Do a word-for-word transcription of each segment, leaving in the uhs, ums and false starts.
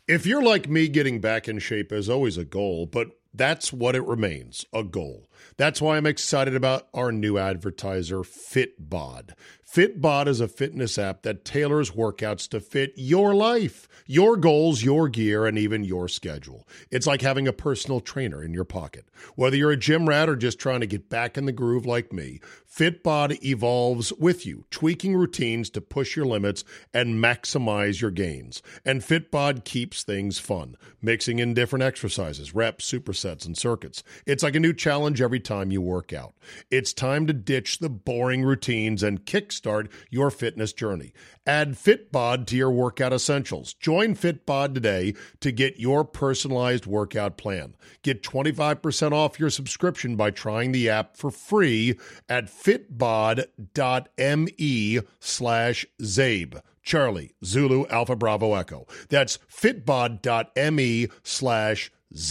If you're like me, getting back in shape is always a goal, but that's what it remains, a goal. That's why I'm excited about our new advertiser, Fitbod. Fitbod is a fitness app that tailors workouts to fit your life, your goals, your gear, and even your schedule. It's like having a personal trainer in your pocket. Whether you're a gym rat or just trying to get back in the groove like me, Fitbod evolves with you, tweaking routines to push your limits and maximize your gains. And Fitbod keeps things fun, mixing in different exercises, reps, supersets, and circuits. It's like a new challenge every time you work out. It's time to ditch the boring routines and kickstart your fitness journey. Add Fitbod to your workout essentials. Join Fitbod today to get your personalized workout plan. Get twenty-five percent off your subscription by trying the app for free at fitbod.me slash Zabe. Charlie, Zulu, Alpha, Bravo, Echo. That's fitbod.me slash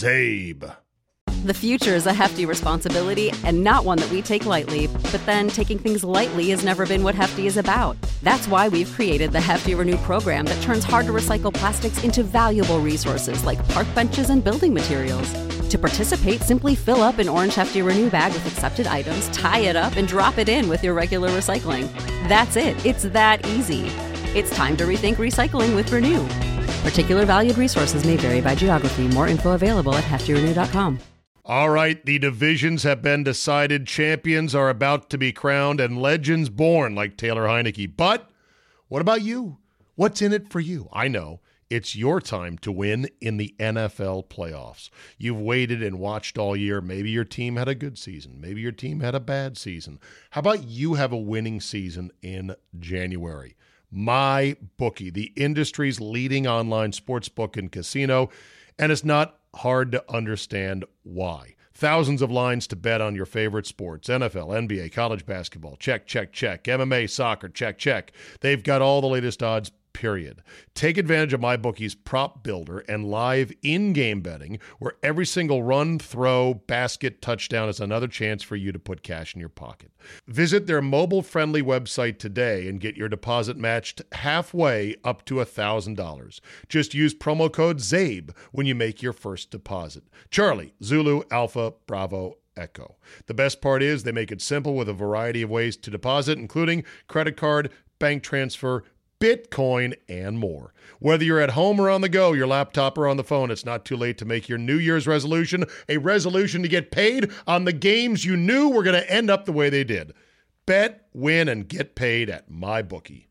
Zabe. The future is a hefty responsibility and not one that we take lightly. But then taking things lightly has never been what Hefty is about. That's why we've created the Hefty Renew program that turns hard-to-recycle plastics into valuable resources like park benches and building materials. To participate, simply fill up an orange Hefty Renew bag with accepted items, tie it up, and drop it in with your regular recycling. That's it. It's that easy. It's time to rethink recycling with Renew. Particular valued resources may vary by geography. More info available at hefty renew dot com. All right, the divisions have been decided, champions are about to be crowned, and legends born like Taylor Heineke. But what about you? What's in it for you? I know. It's your time to win in the N F L playoffs. You've waited and watched all year. Maybe your team had a good season. Maybe your team had a bad season. How about you have a winning season in January? MyBookie, the industry's leading online sports book and casino, and it's not hard to understand why. Thousands of lines to bet on your favorite sports, N F L, N B A, college basketball, check, check, check, M M A, soccer, check, check. They've got all the latest odds, period. Take advantage of MyBookie's prop builder and live in-game betting, where every single run, throw, basket, touchdown is another chance for you to put cash in your pocket. Visit their mobile-friendly website today and get your deposit matched halfway up to one thousand dollars. Just use promo code ZABE when you make your first deposit. Charlie, Zulu, Alpha, Bravo, Echo. The best part is they make it simple with a variety of ways to deposit, including credit card, bank transfer, Bitcoin, and more. Whether you're at home or on the go, your laptop or on the phone, it's not too late to make your New Year's resolution a resolution to get paid on the games you knew were going to end up the way they did. Bet, win, and get paid at MyBookie.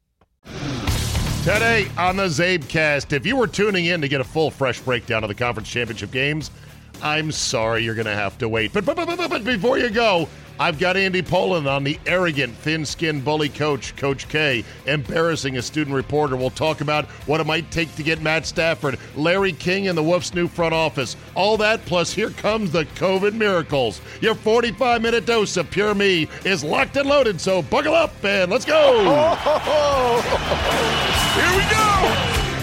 Today on the Zabecast, if you were tuning in to get a full, fresh breakdown of the conference championship games, I'm sorry you're going to have to wait. But, but, but, but, but before you go, I've got Andy Poland on the arrogant, thin-skinned bully coach, Coach K, embarrassing a student reporter. We'll talk about what it might take to get Matt Stafford, Larry King, and the Wolf's new front office. All that, plus here comes the COVID miracles. Your forty-five minute dose of Pure Me is locked and loaded, so buckle up and let's go! Here we go!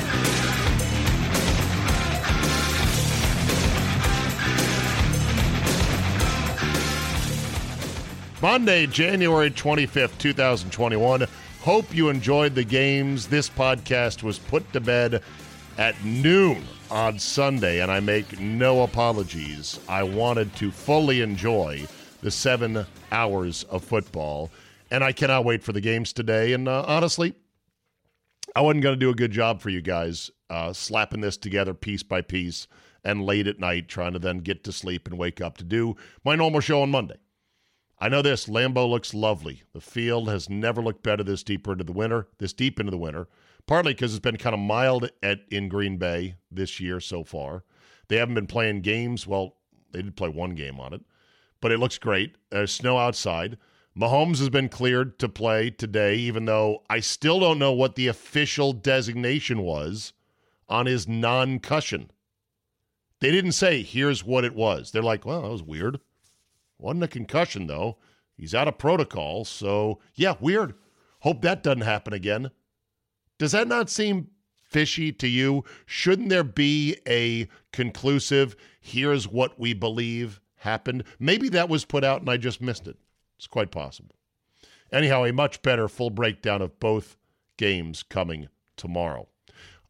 Monday, January twenty-fifth, twenty twenty-one. Hope you enjoyed the games. This podcast was put to bed at noon on Sunday, and I make no apologies. I wanted to fully enjoy the seven hours of football, and I cannot wait for the games today. And uh, honestly, I wasn't going to do a good job for you guys uh, slapping this together piece by piece and late at night trying to then get to sleep and wake up to do my normal show on Monday. I know this, Lambeau looks lovely. The field has never looked better this deeper into the winter, this deep into the winter, partly because it's been kind of mild at in Green Bay this year so far. They haven't been playing games. Well, they did play one game on it, but it looks great. There's snow outside. Mahomes has been cleared to play today, even though I still don't know what the official designation was on his non-cushion. They didn't say, here's what it was. They're like, well, that was weird. Wasn't a concussion, though. He's out of protocol, so, yeah, weird. Hope that doesn't happen again. Does that not seem fishy to you? Shouldn't there be a conclusive, here's what we believe happened? Maybe that was put out and I just missed it. It's quite possible. Anyhow, a much better full breakdown of both games coming tomorrow.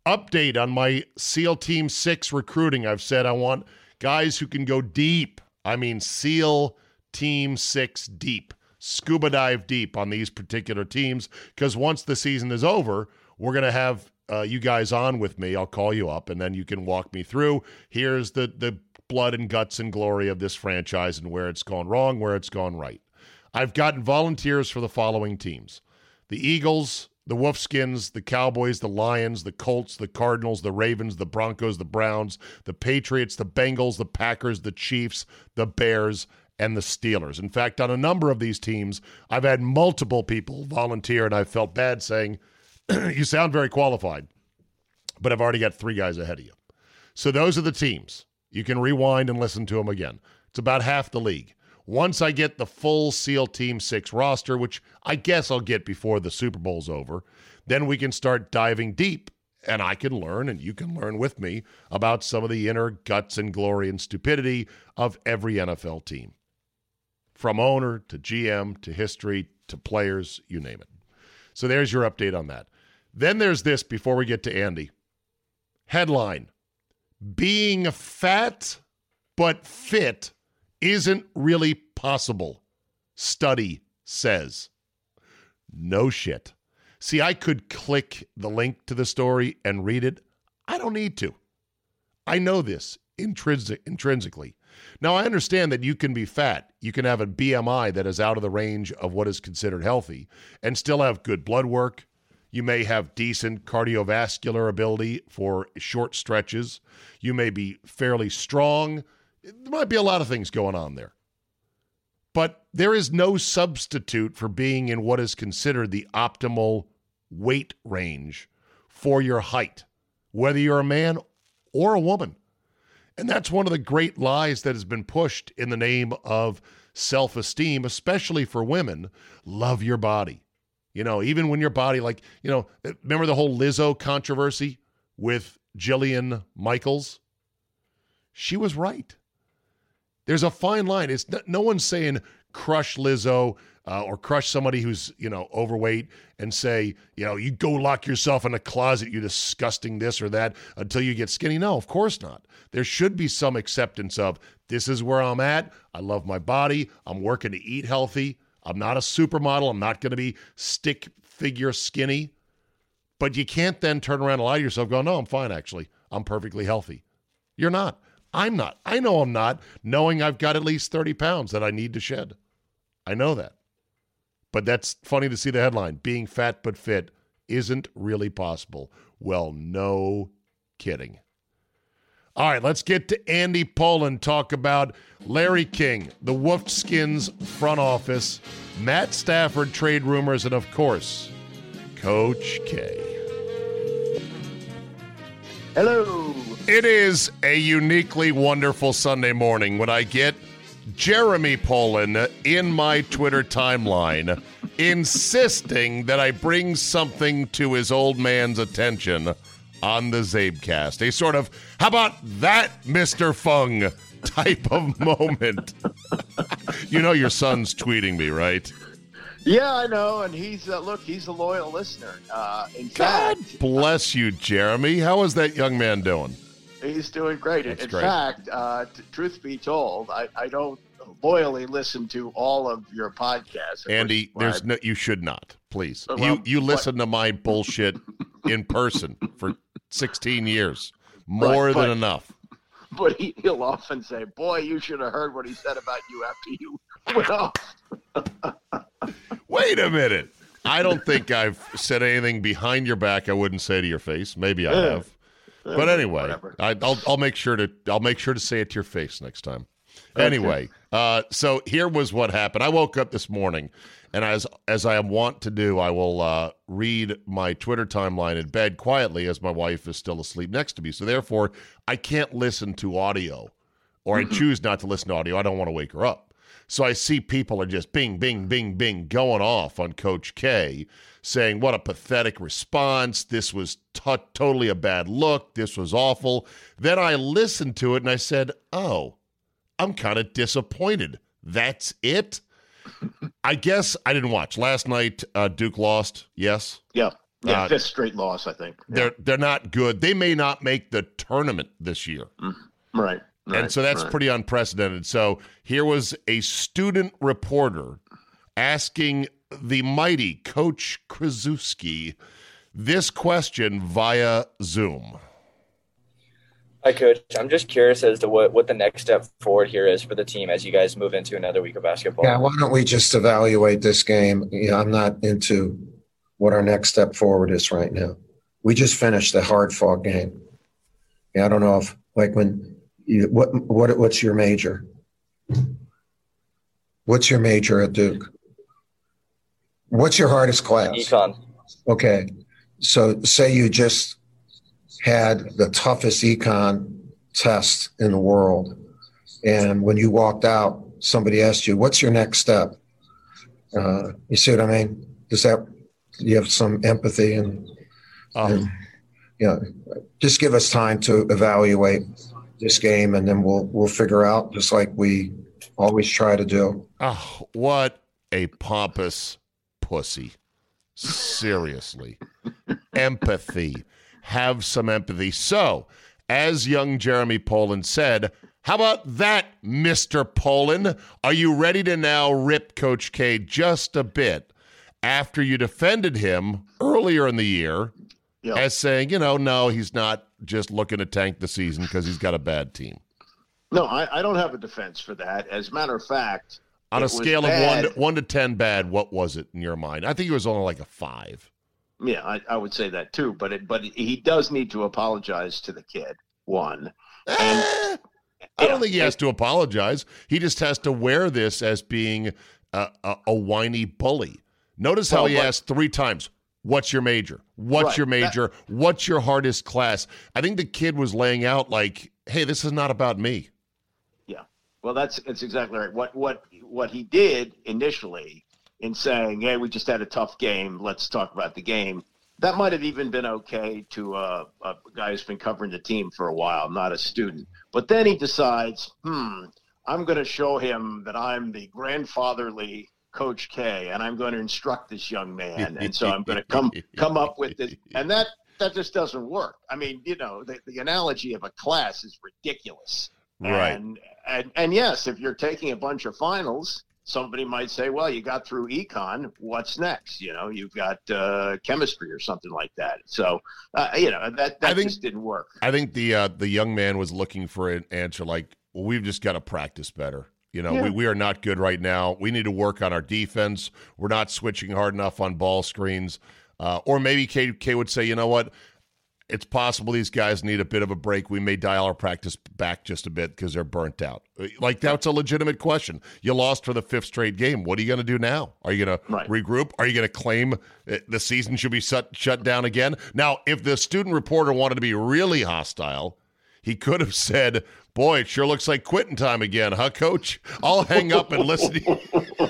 update on my SEAL Team six recruiting. I've said I want guys who can go deep. I mean, SEAL Team six deep. Scuba dive deep on these particular teams, because once the season is over, we're going to have uh, you guys on with me. I'll call you up, and then you can walk me through. Here's the the blood and guts and glory of this franchise and where it's gone wrong, where it's gone right. I've gotten volunteers for the following teams: the Eagles, the Wolfskins, the Cowboys, the Lions, the Colts, the Cardinals, the Ravens, the Broncos, the Browns, the Patriots, the Bengals, the Packers, the Chiefs, the Bears, and the Steelers. In fact, on a number of these teams, I've had multiple people volunteer, and I felt bad saying, you sound very qualified, but I've already got three guys ahead of you. So those are the teams. You can rewind and listen to them again. It's about half the league. Once I get the full SEAL Team six roster, which I guess I'll get before the Super Bowl's over, then we can start diving deep, and I can learn, and you can learn with me, about some of the inner guts and glory and stupidity of every N F L team. From owner to G M to history to players, you name it. So there's your update on that. Then there's this before we get to Andy. Headline: being fat but fit isn't really possible, study says. No shit. See, I could click the link to the story and read it. I don't need to. I know this intrinsic, intrinsically. Now, I understand that you can be fat. You can have a B M I that is out of the range of what is considered healthy and still have good blood work. You may have decent cardiovascular ability for short stretches. You may be fairly strong. There might be a lot of things going on there. But there is no substitute for being in what is considered the optimal weight range for your height, whether you're a man or a woman. And that's one of the great lies that has been pushed in the name of self-esteem, especially for women. Love your body. You know, even when your body, like, you know, remember the whole Lizzo controversy with Jillian Michaels? She was right. There's a fine line. It's no, no one's saying crush Lizzo uh, or crush somebody who's, you know, overweight and say, you know, you go lock yourself in a closet, you disgusting this or that, until you get skinny. No, of course not. There should be some acceptance of, this is where I'm at. I love my body. I'm working to eat healthy. I'm not a supermodel. I'm not going to be stick figure skinny. But you can't then turn around and lie to yourself, go, no, I'm fine, actually. I'm perfectly healthy. You're not. I'm not. I know I'm not, knowing I've got at least thirty pounds that I need to shed. I know that. But that's funny to see the headline. Being fat but fit isn't really possible. Well, no kidding. All right, let's get to Andy Pollin, talk about Larry King, the Wolfskins front office, Matt Stafford trade rumors, and, of course, Coach K. Hello. It is a uniquely wonderful Sunday morning when I get Jeremy Pollin in my Twitter timeline insisting that I bring something to his old man's attention on the Zabecast. A sort of, how about that, Mister Fung type of moment. You know your son's tweeting me, right? Yeah, I know, and he's, uh, look, he's a loyal listener. Uh, in God fact, bless you, Jeremy. How is that young man doing? He's doing great. That's in great. fact, uh, t- truth be told, I, I don't loyally listen to all of your podcasts. Andy, there's no, you should not, please. Well, you you what- listen to my bullshit in person for sixteen years. More Right, but- than enough. But he, he'll often say, boy, you should have heard what he said about you after you went off. Wait a minute. I don't think I've said anything behind your back I wouldn't say to your face. Maybe I Yeah. have. But anyway, Whatever. I, I'll I'll make sure to I'll make sure to say it to your face next time. Anyway, uh, so here was what happened. I woke up this morning, and as as I am wont to do, I will uh, read my Twitter timeline in bed quietly as my wife is still asleep next to me. So therefore, I can't listen to audio, or I choose not to listen to audio. I don't want to wake her up. So I see people are just bing, bing, bing, bing going off on Coach K, saying what a pathetic response. This was t- totally a bad look. This was awful. Then I listened to it and I said, oh, I'm kind of disappointed. That's it? I guess I didn't watch. Last night, uh, Duke lost, yes? Yeah. Yeah, Uh, fifth straight loss, I think. They're they're not good. They may not make the tournament this year. Mm, right, right. And so that's right. pretty unprecedented. So here was a student reporter asking the mighty Coach Krzyzewski this question via Zoom. Hi, Coach. I'm just curious as to what, what the next step forward here is for the team as you guys move into another week of basketball. Yeah, why don't we just evaluate this game? Yeah, I'm not into what our next step forward is right now. We just finished a hard-fought game. Yeah, I don't know if, like, when you, what what what's your major? What's your major at Duke? What's your hardest class? Econ. Okay, so say you just had the toughest econ test in the world, and when you walked out, somebody asked you, "What's your next step?" Uh, you see what I mean? Does that you have some empathy and, Oh. and you know, just give us time to evaluate this game, and then we'll we'll figure out, just like we always try to do. Oh, what a pompous pussy. Seriously. Empathy. Have some empathy. So, as young Jeremy Polin said, how about that, Mister Polin? Are you ready to now rip Coach K just a bit after you defended him earlier in the year Yeah. as saying, you know, no, he's not just looking to tank the season because he's got a bad team? No, I, I don't have a defense for that. As a matter of fact, On it a was scale of bad. one to, one to ten bad, what was it in your mind? I think it was only like a five. Yeah, I, I would say that too. But it, but he does need to apologize to the kid. One, and Eh, I don't yeah, think he has to apologize. He just has to wear this as being a, a, a whiny bully. Notice how Well, he but- asked three times, what's your major? What's Right, your that- major? What's your hardest class? I think the kid was laying out like, hey, this is not about me. Yeah, well, that's that's exactly right. What what what he did initially in saying, "Hey, we just had a tough game. Let's talk about the game." That might have even been okay to uh, a guy who's been covering the team for a while, not a student. But then he decides, "Hmm, I'm going to show him that I'm the grandfatherly Coach K, and I'm going to instruct this young man, and so I'm going to come come up with this." And that that just doesn't work. I mean, you know, the, the analogy of a class is ridiculous. Right. And, and and yes, if you're taking a bunch of finals, somebody might say, well, you got through econ, what's next? You know, you've got uh, chemistry or something like that. So, uh, you know, that, that I think- just didn't work. I think the uh, the young man was looking for an answer like, well, we've just got to practice better. You know, Yeah. we, we are not good right now. We need to work on our defense. We're not switching hard enough on ball screens. Uh, or maybe K, K would say, you know what? It's possible these guys need a bit of a break. We may dial our practice back just a bit because they're burnt out. Like, that's a legitimate question. You lost for the fifth straight game. What are you going to do now? Are you going Right. to regroup? Are you going to claim the season should be shut, shut down again? Now, if the student reporter wanted to be really hostile, he could have said, boy, it sure looks like quitting time again, huh, Coach? I'll hang up and listen to you.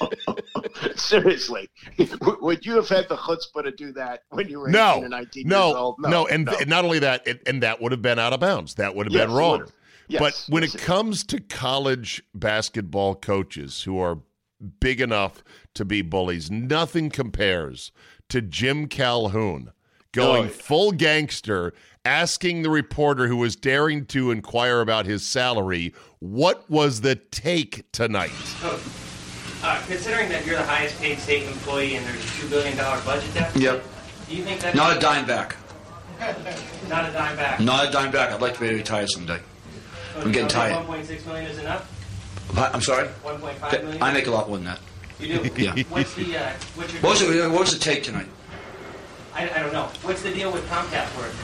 Seriously, W- would you have had the chutzpah to do that when you were eighteen No, or nineteen no, years old? no, and th- not only that, it, and that would have been out of bounds. That would have Yes, been it wrong. would've. Yes, But when yes, it it- comes to college basketball coaches who are big enough to be bullies, nothing compares to Jim Calhoun going Oh, yeah. full gangster, asking the reporter who was daring to inquire about his salary, what was the take tonight? Uh, considering that you're the highest paid state employee and there's a two billion dollars budget deficit, Yep. do you think that's Not a dime back. not a dime back? Not a dime back. I'd like to be retired someday. So I'm getting tired. one point six million is enough? What? I'm sorry? one point five million? I make a lot more than that. You do? Yeah. What's the, uh, what's your What was, it, what was the take tonight? I, I don't know. What's the deal with Comcast work?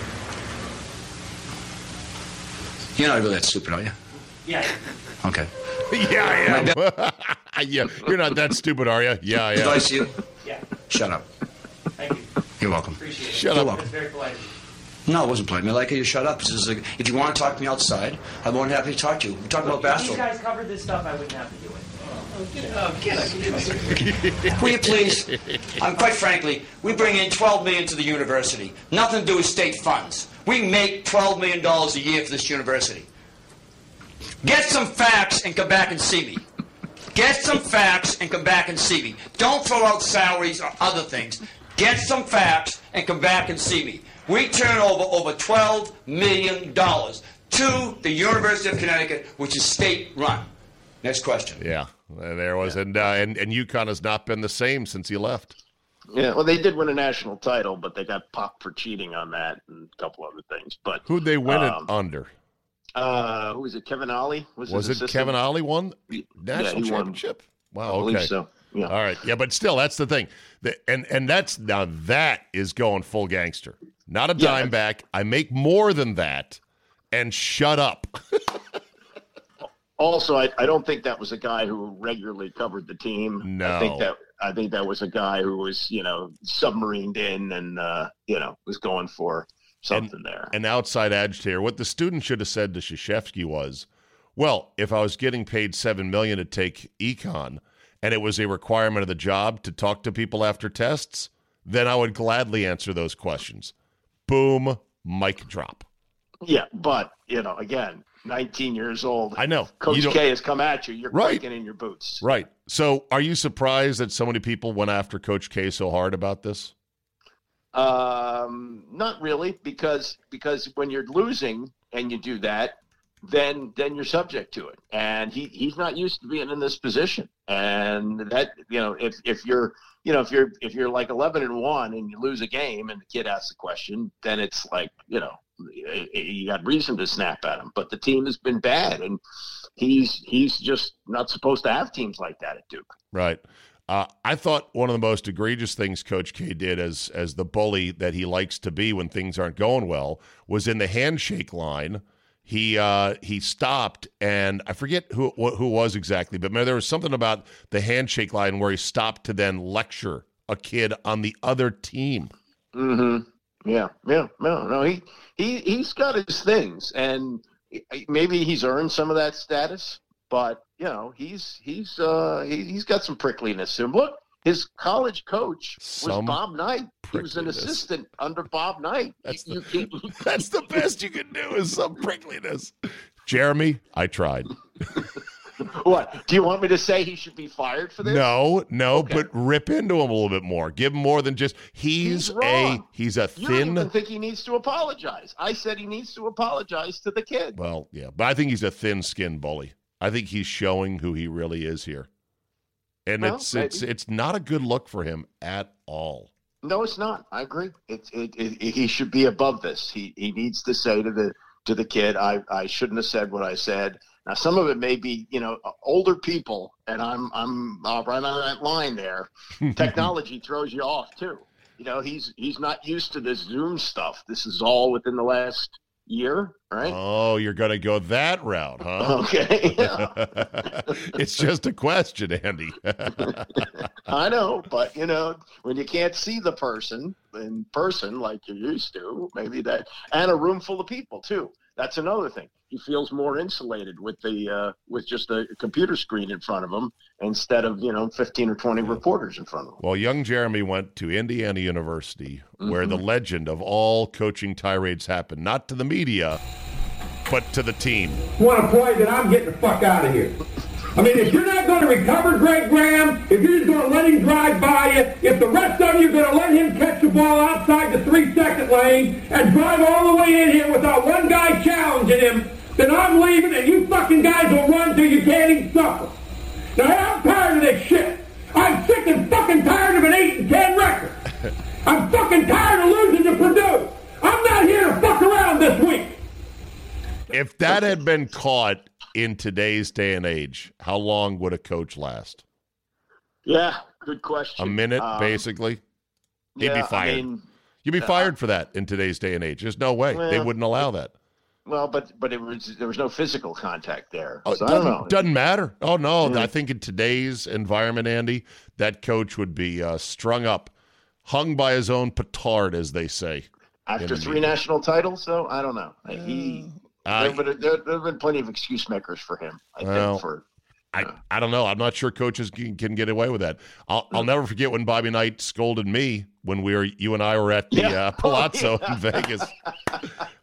You're not really that stupid, are you? Yeah. Okay. Yeah, I am. Yeah, you're not that stupid, are you? Yeah, Did I yeah. see you? Yeah. Shut up. Thank you. You're welcome. Appreciate it. Shut You're up. welcome. That's very polite. No, it wasn't polite. I like you to shut up. This is like, if you want to talk to me outside, I'm more than happy to talk to you. We're talking about If these basketball. guys covered this stuff, I wouldn't have to do it. Oh, get it. Oh, get it. Will you please? Um, quite frankly, we bring in twelve million dollars to the university. Nothing to do with state funds. We make twelve million dollars a year for this university. Get some facts and come back and see me. Get some facts and come back and see me. Don't throw out salaries or other things. Get some facts and come back and see me. We turn over over twelve million dollars to the University of Connecticut, which is state-run. Next question. Yeah, there was. Yeah. And, uh, and, and UConn has not been the same since you left. Yeah, well, they did win a national title, but they got popped for cheating on that and a couple other things. But who'd they win um, it under? Uh, who was it? Kevin Ollie? Was, was it assistant? Kevin Ollie won the national yeah, championship? Won. Wow, I okay. believe so. Yeah. All right. Yeah, but still, that's the thing. The, and and that's now that is going full gangster. Not a dime yeah, back. I make more than that, and shut up. Also, I, I don't think that was a guy who regularly covered the team. No. I think that I think that was a guy who was, you know, submarined in and uh, you know, was going for something and, there. An outside agitator. What the student should have said to Krzyzewski was, well, if I was getting paid seven million dollars to take econ and it was a requirement of the job to talk to people after tests, then I would gladly answer those questions. Boom, mic drop. Yeah, but, you know, again, nineteen years old. I know. Coach K has come at you. You're right. quaking in your boots. Right. So are you surprised that so many people went after Coach K so hard about this? Um, not really, because because when you're losing and you do that, then then you're subject to it. And he, he's not used to being in this position. And that, you know, if if you're you know, if you're if you're like eleven and one and you lose a game and the kid asks a question, then it's like, you know, you got reason to snap at him. But the team has been bad, and he's he's just not supposed to have teams like that at Duke. Right. Uh, I thought one of the most egregious things Coach K did as as the bully that he likes to be when things aren't going well was in the handshake line. He uh, he stopped, and I forget who who it was exactly, but there was something about the handshake line where he stopped to then lecture a kid on the other team. Mm-hmm. Yeah, yeah, no, no. He he he's got his things, and maybe he's earned some of that status. But you know, he's he's uh, he, he's got some prickliness to him. Look, his college coach was some Bob Knight. He was an assistant under Bob Knight. That's, you, the, you, you, that's the best you can do is some prickliness. Jeremy, I tried. What? Do you want me to say he should be fired for this? No, no, okay. But rip into him a little bit more. Give him more than just he's, he's a he's a you thin. You don't even think he needs to apologize. I said he needs to apologize to the kid. Well, yeah, but I think he's a thin-skinned bully. I think he's showing who he really is here. And well, it's maybe. it's it's not a good look for him at all. No, it's not. I agree. It, it, it, it, he should be above this. He he needs to say to the to the kid, I, I shouldn't have said what I said. Now, some of it may be, you know, older people, and I'm I'm uh, right on that line there. Technology throws you off too. You know, he's he's not used to this Zoom stuff. This is all within the last year, right? Oh, you're going to go that route, huh? Okay. Yeah. It's just a question, Andy. I know, but, you know, when you can't see the person in person like you used to, maybe that, and a room full of people, too. That's another thing. He feels more insulated with the uh, with just a computer screen in front of him instead of, you know, fifteen or twenty reporters in front of him. Well, young Jeremy went to Indiana University, Mm-hmm. where the legend of all coaching tirades happened, not to the media, but to the team. Want to play, then I'm getting the fuck out of here. I mean, if you're not going to recover Greg Graham, if you're just going to let him drive by you, if the rest of you are going to let him catch the ball outside the three-second lane and drive all the way in here without one guy challenging him, then I'm leaving, and you fucking guys will run till you can't even suffer. Now, I'm tired of this shit. I'm sick and fucking tired of an eight and ten record. I'm fucking tired of losing to Purdue. I'm not here to fuck around this week. If that had been caught in today's day and age, how long would a coach last? Yeah, good question. A minute, um, basically? He'd yeah, be fired. I mean, You'd be uh, fired for that in today's day and age. There's no way. Well, they wouldn't allow that. Well, but but it was there was no physical contact there. Oh, so I don't know. Doesn't matter. Oh, no. Yeah. I think in today's environment, Andy, that coach would be uh, strung up, hung by his own petard, as they say. After three national titles, though, I don't know. He, uh, there, there, there have been plenty of excuse makers for him, I well, think, for I, I don't know. I'm not sure coaches can, can get away with that. I'll, I'll never forget when Bobby Knight scolded me when we were you and I were at the yeah. uh, Palazzo oh, yeah. in Vegas. I,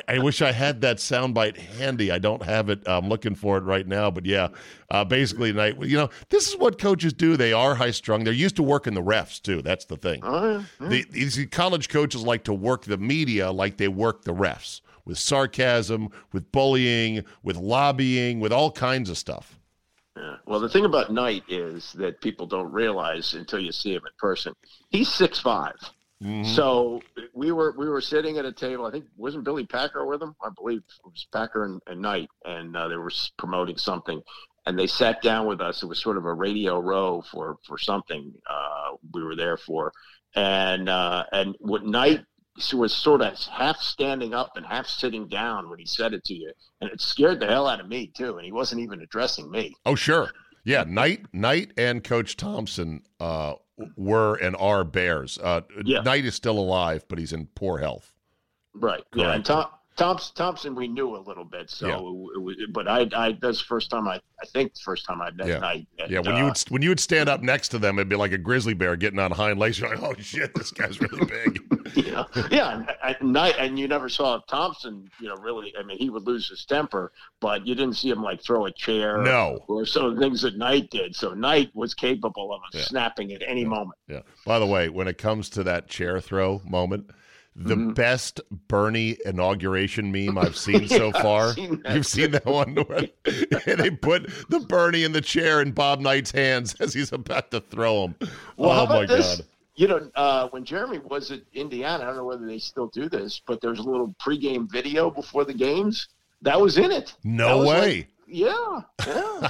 I wish I had that soundbite handy. I don't have it. I'm looking for it right now. But yeah, uh, basically, night. You know, this is what coaches do. They are high strung. They're used to working the refs too. That's the thing. Oh, yeah. The, these college coaches like to work the media like they work the refs, with sarcasm, with bullying, with lobbying, with all kinds of stuff. Yeah. Well, the thing about Knight is that people don't realize until you see him in person. He's six five. Mm-hmm. So we were we were sitting at a table. I think wasn't Billy Packer with him? I believe it was Packer and, and Knight, and uh, they were promoting something. And they sat down with us. It was sort of a radio row for for something uh, we were there for. And uh, and what Knight was sort of half standing up and half sitting down when he said it to you, and it scared the hell out of me too. And he wasn't even addressing me. Oh, sure. Yeah, Knight, Knight and Coach Thompson uh, were and are Bears. Uh, yeah. Knight is still alive, but he's in poor health. Right. Correct. Yeah, and Tom, Thompson, Thompson, we knew a little bit. So, yeah. it, it was, but I, I, that's the first time I, I think the first time I met yeah. Knight. And, yeah. When uh, you would when you would stand up next to them, it'd be like a grizzly bear getting on hind legs. You're like, oh shit, this guy's really big. yeah, yeah. And, and Knight, and you never saw Thompson. You know, really. I mean, he would lose his temper, but you didn't see him like throw a chair. No. Or, or some of the things that Knight did. So Knight was capable of yeah. snapping at any yeah. moment. Yeah. By the way, when it comes to that chair throw moment. The mm-hmm. best Bernie inauguration meme I've seen so yeah, far. Seen You've seen that one where they put the Bernie in the chair in Bob Knight's hands as he's about to throw him. Well, oh, how about my this? God. You know, uh, when Jeremy was at Indiana, I don't know whether they still do this, but there's a little pregame video before the games. That was in it. No way. Like, yeah, yeah.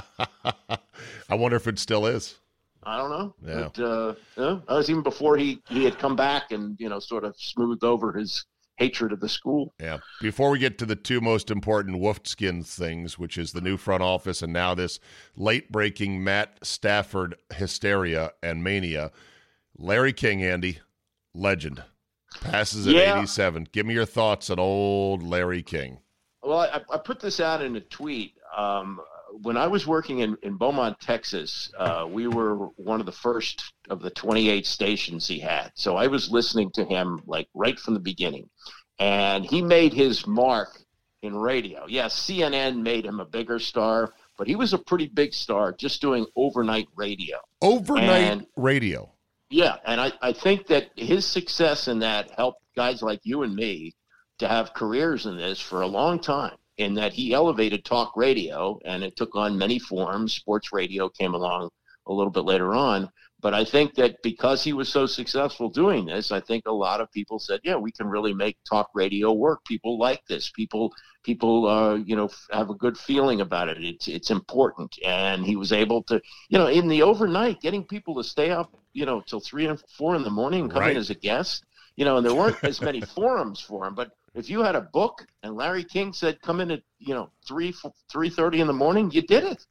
I wonder if it still is. I don't know. Yeah. But, uh, yeah, that was even before he, he had come back and, you know, sort of smoothed over his hatred of the school. Yeah. Before we get to the two most important Wolfskins things, which is the new front office and now this late-breaking Matt Stafford hysteria and mania, Larry King, Andy, legend, passes at yeah. eighty-seven. Give me your thoughts on old Larry King. Well, I, I put this out in a tweet. Um, when I was working in, in Beaumont, Texas, uh, we were one of the first of the twenty-eight stations he had. So I was listening to him like right from the beginning. And he made his mark in radio. Yes, C N N made him a bigger star, but he was a pretty big star just doing overnight radio. Overnight and, radio. Yeah, and I, I think that his success in that helped guys like you and me to have careers in this for a long time, in that he elevated talk radio, and it took on many forms. Sports radio came along a little bit later on. But I think that because he was so successful doing this, I think a lot of people said, yeah, we can really make talk radio work. People like this. People, people, uh, you know, have a good feeling about it. It's, it's important. And he was able to, you know, in the overnight, getting people to stay up, you know, till three and four in the morning and come right. in as a guest, you know, and there weren't as many forums for him. But if you had a book and Larry King said, come in at, you know, three, three thirty in the morning, you did it.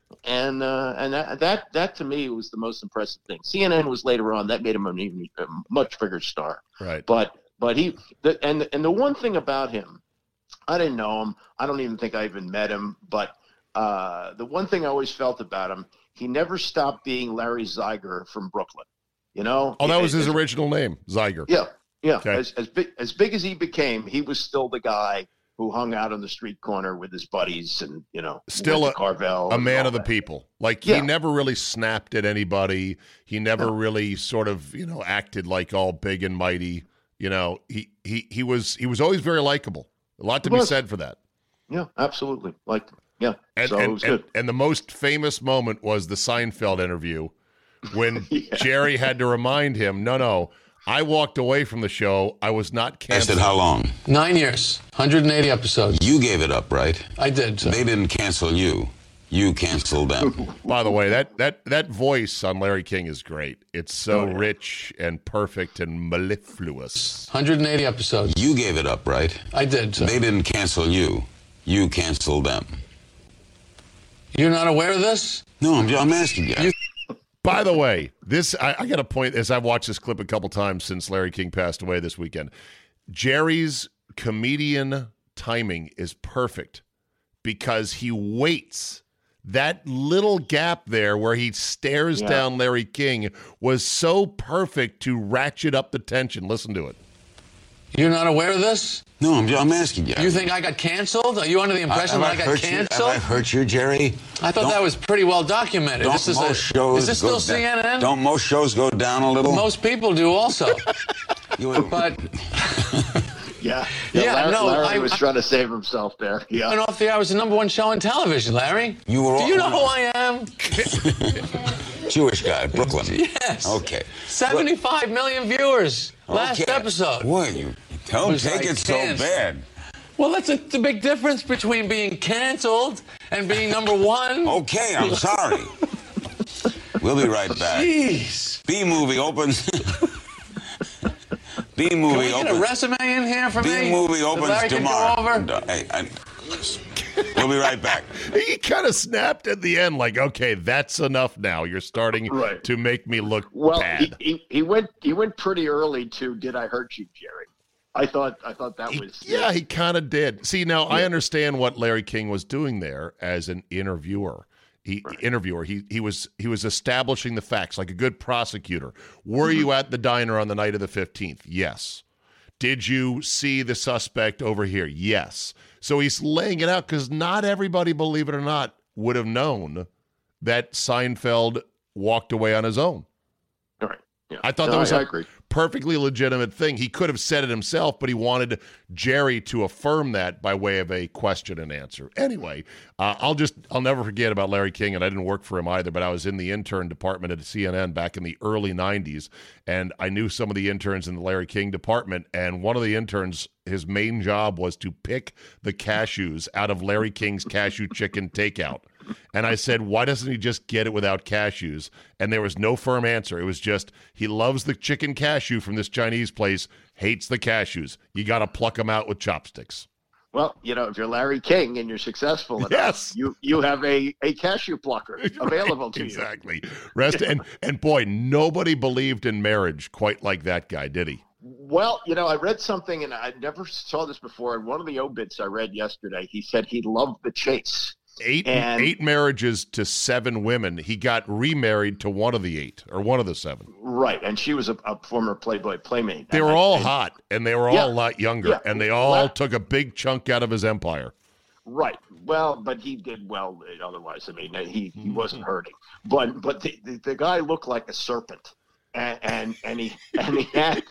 And uh, and that, that that to me was the most impressive thing. C N N was later on, that made him an even a much bigger star. Right. But but he the, and and the one thing about him, I didn't know him. I don't even think I even met him. But uh, the one thing I always felt about him, he never stopped being Larry Zeiger from Brooklyn. You know. Oh, that was his as, original name, Zeiger. Yeah, yeah. Okay. As as big as big as he became, he was still the guy who hung out on the street corner with his buddies and, you know, still a, Carvel a man of the people. Like, yeah. he never really snapped at anybody. He never no. really sort of, you know, acted like all big and mighty. You know, he he he was he was always very likable. A lot to he be was. said for that. Yeah, absolutely. Like, yeah. And, so and, it was good. And, and the most famous moment was the Seinfeld interview when yeah. Jerry had to remind him, no, no, I walked away from the show. I was not canceled. I said, how long? Nine years, one hundred eighty episodes. You gave it up, right? I did. Sir. They didn't cancel you. You canceled them. By the way, that, that, that voice on Larry King is great. It's so oh, yeah. rich and perfect and mellifluous. one hundred eighty episodes. You gave it up, right? I did. Sir. They didn't cancel you. You canceled them. You're not aware of this? No, I'm, I'm asking you. you By the way, this I, I got to point, as I've watched this clip a couple times since Larry King passed away this weekend, Jerry's comedian timing is perfect because he waits. That little gap there where he stares yeah. down Larry King was so perfect to ratchet up the tension. Listen to it. You're not aware of this? No, I'm, I'm asking you. You think I got canceled? Are you under the impression Have that I, I got hurt you? canceled? Have I hurt you, Jerry? I thought Don't- that was pretty well documented. Don't This is most a, shows is this go still down- C N N? Don't most shows go down a little? Most people do also. You- But Yeah. Yeah, Larry, no, Larry I- was I- trying to save himself there. Yeah. and off the air was the number one show on television, Larry. You were Do you know all- who I am? Jewish guy, Brooklyn. Yes. Okay. seventy-five million viewers last Okay. episode. Boy, you don't Was take I it so canceled? bad. Well, that's a, the big difference between being canceled and being number one. Okay, I'm sorry. We'll be right back. Jeez. B movie opens. B Can movie we get a opens. resume in here for me? B movie that opens Larry can go tomorrow. over? Hey, I, we'll be right back. He kind of snapped at the end, like, "Okay, that's enough now. You're starting Right. to make me look Well, bad." he, he, he went he went pretty early to "Did I Hurt You, Jerry?" I thought I thought that He- was yeah, he kind of did. See, now I understand what Larry King was doing there as an interviewer. He interviewer. He he was he was establishing the facts like a good prosecutor. Were you at the diner on the night of the fifteenth? Yes. Did you see the suspect over here? Yes. So he's laying it out because not everybody, believe it or not, would have known that Seinfeld walked away on his own. All right. Yeah. I thought No, that was I, a I agree. perfectly legitimate thing. He could have said it himself, but he wanted Jerry to affirm that by way of a question and answer. Anyway, uh, I'll just, I'll never forget about Larry King, and I didn't work for him either, but I was in the intern department at C N N back in the early nineties, and I knew some of the interns in the Larry King department, and one of the interns, his main job was to pick the cashews out of Larry King's cashew chicken takeout. And I said, why doesn't he just get it without cashews? And there was no firm answer. It was just, he loves the chicken cashew from this Chinese place, hates the cashews. You got to pluck them out with chopsticks. Well, you know, if you're Larry King and you're successful enough, Yes. you you have a, a cashew plucker available to you. Exactly. Rest and and boy, nobody believed in marriage quite like that guy, did he? Well, you know, I read something, and I never saw this before. In one of the obits I read yesterday, he said he loved the chase. Eight And- eight marriages to seven women. He got remarried to one of the eight or one of the seven. Right, and she was a, a former Playboy playmate. They And were I- all and- hot, and they were Yeah. all a lot younger, Yeah. and they all Well- took a big chunk out of his empire. Right. Well, but he did well otherwise. I mean, he, he Mm-hmm. wasn't hurting. But but the, the, the guy looked like a serpent, and and, and he and he had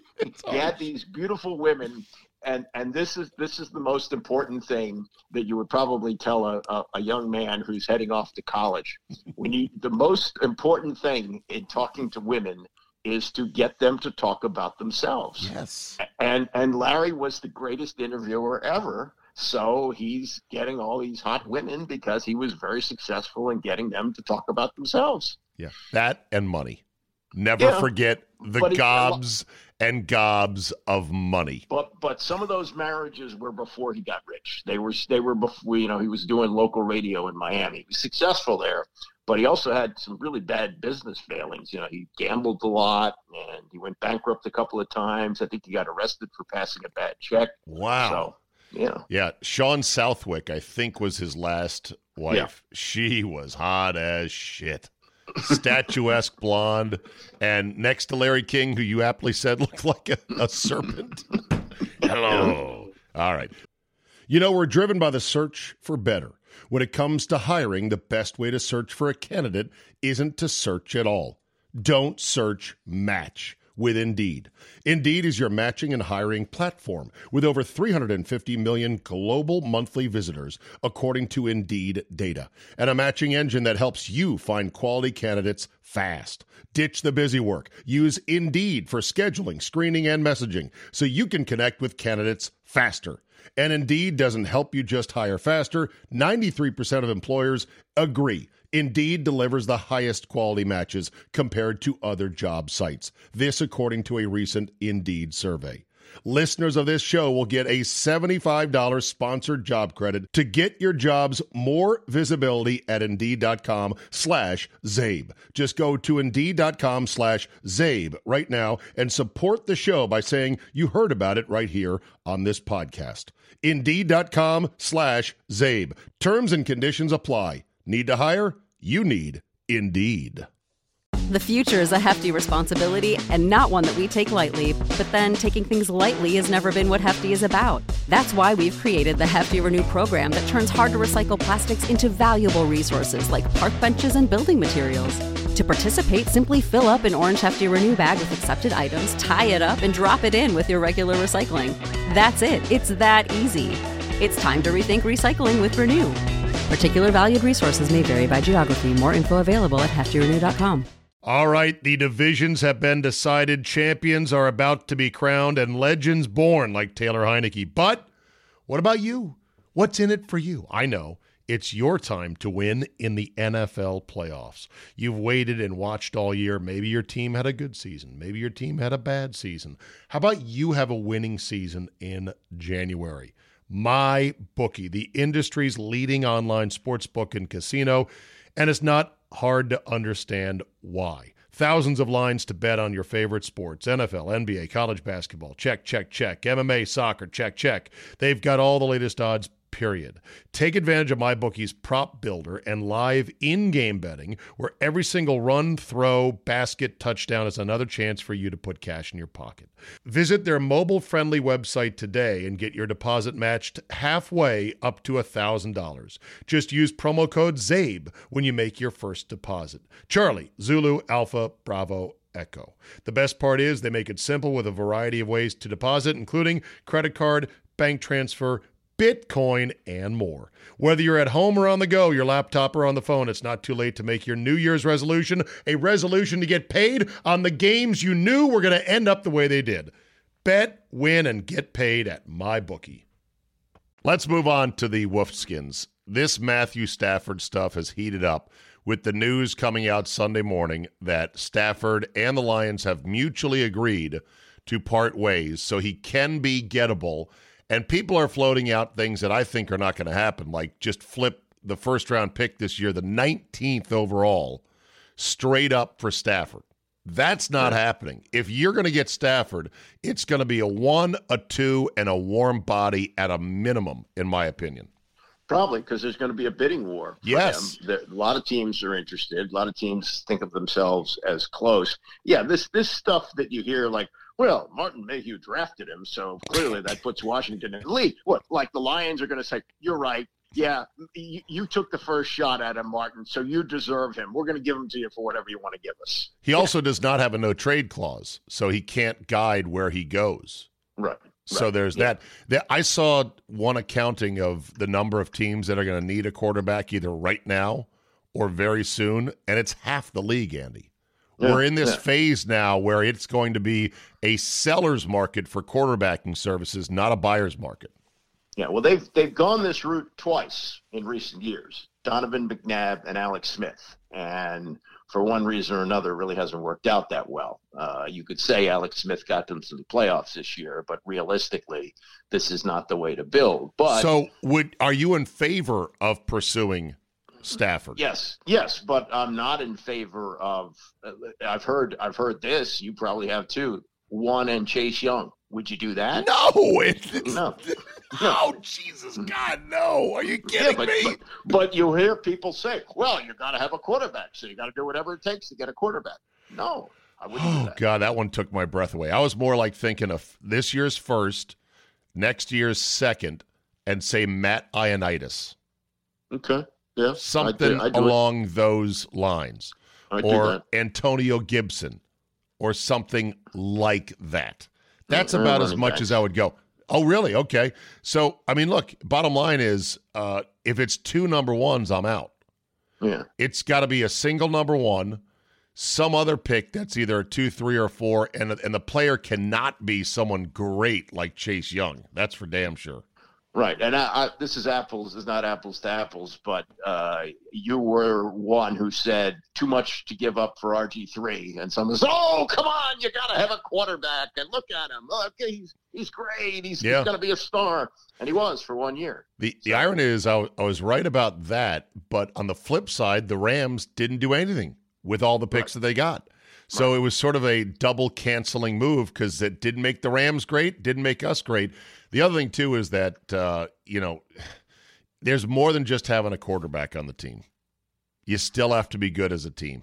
he had these beautiful women. And and this is this is the most important thing that you would probably tell a, a, a young man who's heading off to college. We need the most important thing in talking to women is to get them to talk about themselves. Yes. And and Larry was the greatest interviewer ever. So he's getting all these hot women because he was very successful in getting them to talk about themselves. Yeah. That and money. Never Yeah. forget the But he- gobs and gobs of money. But but some of those marriages were before he got rich. They were they were before, you know, he was doing local radio in Miami. He was successful there, but he also had some really bad business failings. You know, he gambled a lot and he went bankrupt a couple of times. I think he got arrested for passing a bad check. Wow. So, yeah. Yeah. Sean Southwick, I think, was his last wife. Yeah. She was hot as shit. Statuesque blonde. And next to Larry King, who you aptly said looked like a, a serpent. Hello. All right. You know, we're driven by the search for better. When it comes to hiring, the best way to search for a candidate isn't to search at all. Don't search, match with Indeed. Indeed is your matching and hiring platform with over three hundred fifty million global monthly visitors, according to Indeed data, and a matching engine that helps you find quality candidates fast. Ditch the busy work. Use Indeed for scheduling, screening, and messaging so you can connect with candidates faster. And Indeed doesn't help you just hire faster. ninety-three percent of employers agree. Indeed delivers the highest quality matches compared to other job sites. This according to a recent Indeed survey. Listeners of this show will get a seventy-five dollars sponsored job credit to get your jobs more visibility at Indeed.com slash Zabe. Just go to Indeed.com slash Zabe right now and support the show by saying you heard about it right here on this podcast. Indeed.com slash Zabe. Terms and conditions apply. Need to hire? You need Indeed. The future is a hefty responsibility and not one that we take lightly, but then taking things lightly has never been what Hefty is about. That's why we've created the Hefty Renew program that turns hard-to-recycle plastics into valuable resources like park benches and building materials. To participate, simply fill up an orange Hefty Renew bag with accepted items, tie it up, and drop it in with your regular recycling. That's it. It's that easy. It's time to rethink recycling with Renew. Particular valued resources may vary by geography. More info available at hefty renew dot com. All right, the divisions have been decided. Champions are about to be crowned and legends born like Taylor Heineke. But what about you? What's in it for you? I know. It's your time to win in the N F L playoffs. You've waited and watched all year. Maybe your team had a good season. Maybe your team had a bad season. How about you have a winning season in January? MyBookie, the industry's leading online sportsbook and casino, and it's not hard to understand why. Thousands of lines to bet on your favorite sports. N F L, N B A, college basketball. Check, check, check. M M A, soccer. Check, check. They've got all the latest odds, period. Take advantage of MyBookie's prop builder and live in-game betting, where every single run, throw, basket, touchdown is another chance for you to put cash in your pocket. Visit their mobile-friendly website today and get your deposit matched halfway up to one thousand dollars. Just use promo code ZABE when you make your first deposit. Charlie, Zulu, Alpha, Bravo, Echo. The best part is they make it simple with a variety of ways to deposit, including credit card, bank transfer, Bitcoin, and more. Whether you're at home or on the go, your laptop or on the phone, it's not too late to make your New Year's resolution a resolution to get paid on the games you knew were going to end up the way they did. Bet, win, and get paid at MyBookie. Let's move on to the Wolfskins. This Matthew Stafford stuff has heated up with the news coming out Sunday morning that Stafford and the Lions have mutually agreed to part ways so he can be gettable. And people are floating out things that I think are not going to happen, like just flip the first-round pick this year, the nineteenth overall, straight up for Stafford. That's not yeah. happening. If you're going to get Stafford, it's going to be a one, a two, and a warm body at a minimum, in my opinion. Probably, because there's going to be a bidding war. For yes. him. A lot of teams are interested. A lot of teams think of themselves as close. Yeah, this this stuff that you hear, like, well, Martin Mayhew drafted him, so clearly that puts Washington in the lead. What, like the Lions are going to say, you're right. Yeah, you, you took the first shot at him, Martin, so you deserve him. We're going to give him to you for whatever you want to give us. He also does not have a no-trade clause, so he can't guide where he goes. Right. So right. there's yeah. that. I saw one accounting of the number of teams that are going to need a quarterback either right now or very soon, and it's half the league, Andy. Yeah, We're in this yeah. phase now where it's going to be a seller's market for quarterbacking services, not a buyer's market. Yeah, well, they've they've gone this route twice in recent years, Donovan McNabb and Alex Smith. And for one reason or another, it really hasn't worked out that well. Uh, you could say Alex Smith got them to the playoffs this year, but realistically, this is not the way to build. But So would are you in favor of pursuing Stafford? Yes, yes, but I'm not in favor of. Uh, I've heard, I've heard this. You probably have too. One and Chase Young. Would you do that? No, it's, it's, no. Oh, Jesus, God, no! Are you kidding yeah, but, me? But, but you hear people say, "Well, you got to have a quarterback, so you got to do whatever it takes to get a quarterback." No, I wouldn't. Oh do that. God, that one took my breath away. I was more like thinking of this year's first, next year's second, and say Matt Ioannidis. Okay. Yeah, something I'd do, I'd along it. those lines, I'd or Antonio Gibson, or something like that. That's yeah, about as much back. as I would go. Oh, really? Okay. So, I mean, look, bottom line is uh, if it's two number ones, I'm out. Yeah. It's got to be a single number one, some other pick that's either a two, three, or four, and, and the player cannot be someone great like Chase Young. That's for damn sure. Right, and I, I, this is apples, is not apples to apples, but uh, you were one who said too much to give up for R G three, and someone says, "Oh, come on, you got to have a quarterback, and look at him, look, he's he's great, he's, yeah. he's going to be a star," and he was for one year. The the so. irony is, I, I was right about that, but on the flip side, the Rams didn't do anything with all the picks right. that they got. So right. it was sort of a double canceling move because it didn't make the Rams great, didn't make us great. The other thing, too, is that, uh, you know, there's more than just having a quarterback on the team. You still have to be good as a team.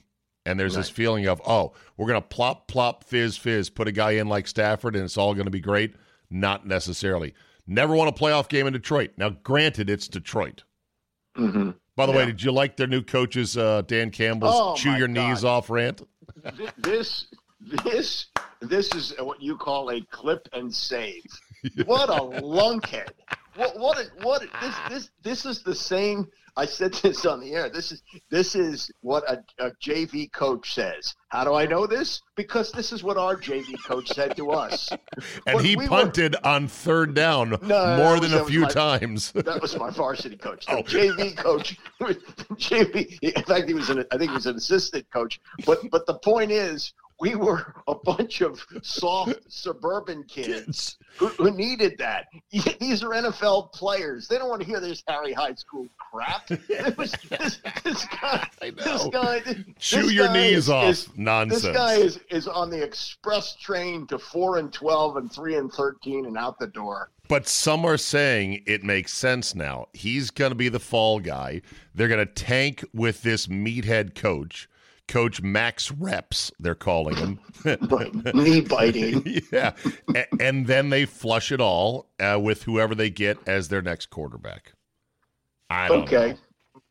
And there's Right. this feeling of, oh, we're going to plop, plop, fizz, fizz, put a guy in like Stafford, and it's all going to be great. Not necessarily. Never won a playoff game in Detroit. Now, granted, it's Detroit. Mm-hmm. By the Yeah. way, did you like their new coach's uh, Dan Campbell's Oh, chew my your God. knees off rant? Th- This, this, this is what you call a clip and save. What a lunkhead! What, what, a, what? A, this, this, this is the same. I said this on the air. This is, this is what a, a J V coach says. How do I know this? Because this is what our J V coach said to us. And When he we were- punted on third down No, no, more that than was- a that was few my- times. That was my varsity coach. The Oh. J V coach, J V. In fact, he was an. I think he was an assistant coach. But but the point is, we were a bunch of soft suburban kids who, who needed that. These are N F L players. They don't want to hear this Harry High School crap. It was, this, this guy. This guy. Chew this your guy knees is, off. is- Nonsense. This guy is is on the express train to four and twelve and three and thirteen and out the door. But some are saying it makes sense now. He's going to be the fall guy. They're going to tank with this meathead coach, Coach Max Reps, they're calling him. Knee biting. Yeah. A- and then they flush it all uh, with whoever they get as their next quarterback. I don't Okay. know.